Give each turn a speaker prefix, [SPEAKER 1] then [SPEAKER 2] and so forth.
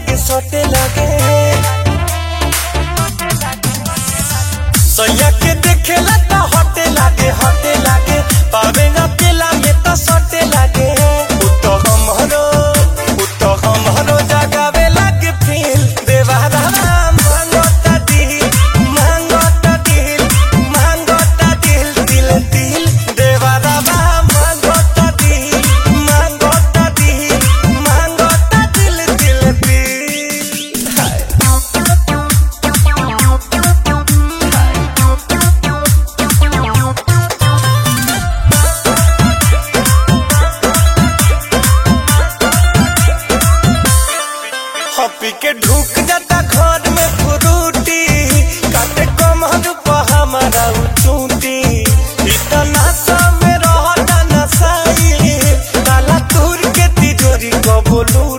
[SPEAKER 1] के सोटे लगे सैया के देखेला तो हटे लागे पावे ना केला में तो सोटे लागे उतो हमरो जगावे लागे फील देवारा मांगोता दिल दिल दिल देवारा मांगोता दिल हॉपी के ढूक जाता घर में फ्रूटी काटे कमर पर हमारा चूटी इतना समय रहता नसाई काला तूर के तिजोरी को बोलू